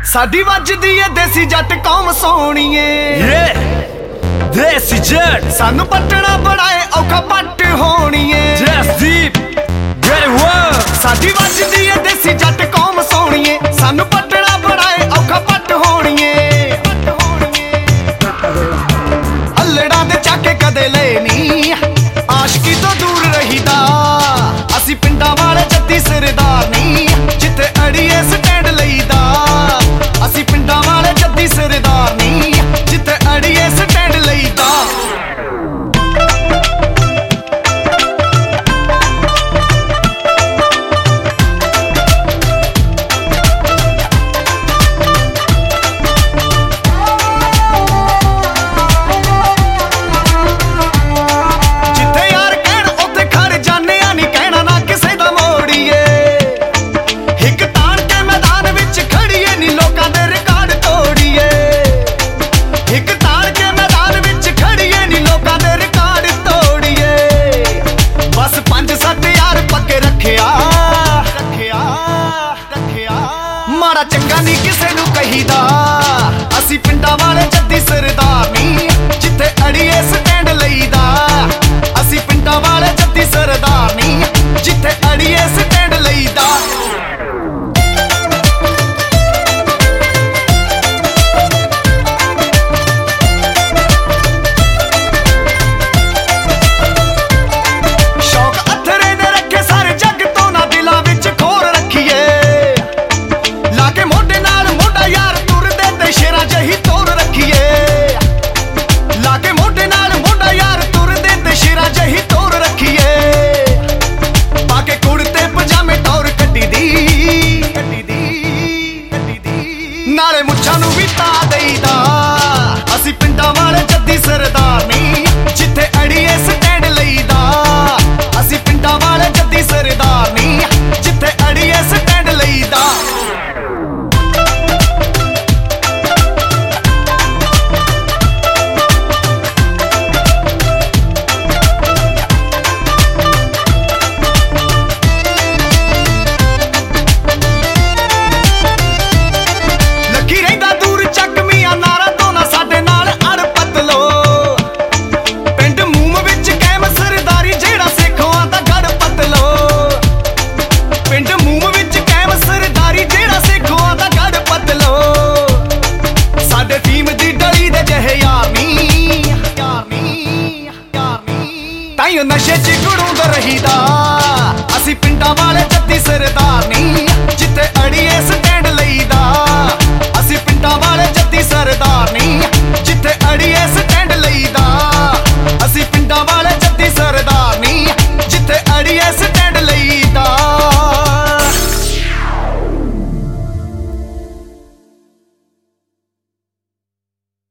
ਸਾਡੀ ਵੱਜਦੀ ਏ ਦੇਸੀ ਜੱਟ ਕੌਮ ਸੋਹਣੀਏ ਦੇਸੀ ਜੱਟ ਸਾਨੂੰ ਪੱਟਣਾ ਬੜਾ ਏ ਔਖਾ ਪੱਟ ਹੋਣੀਏ ਜਸਦੀਪ ਗੈਟ ਵਰਕ ਸਾਡੀ ਵੱਜਦੀ ਏ ਦੇਸੀ ਜੱਟ ਕੌਮ ਸੋਹਣੀਏ ਸਾਨੂੰ ਪੱਟਣਾ ਬੜਾ ਏ ਔਖਾ ਪੱਟ ਹੋਣੀਏ ਅੱਲੜਾਂ ਦੇ ਚਾਕੇ ਕਦੇ ਲਏ ਨੀ ਆਸ਼ਕੀ ਤੋਂ ਦੂਰ ਰਹੀਦਾ ਅਸੀਂ ਪਿੰਡਾਂ ਵਾਲੇ ਜੱਦੀ ਸਰਦਾਰ ਨੀ ਜਿੱਥੇ ਅੜੀਏ ਸਟੈਂਡ ਲਈਦਾ ਅਸੀਂ ਪਿੰਡਾਂ ਵਾਲੇ ਜੱਦੀ ਸਰਦਾਰ ਨੀ ਜਿੱਥੇ ਅੜੀਏ ਸਟੈਂਡ ਲਈਦਾ ਮਾੜਾ ਚੰਗਾ ਨਹੀਂ ਕਿਸੇ ਨੂੰ ਕਹੀਦਾ ਅਸੀਂ ਪਿੰਡਾਂ ਵਾਲੇ ਜੱਦੀ ਸਰਦਾਰ ਨੀ ਜਿੱਥੇ ਅੜੀਏ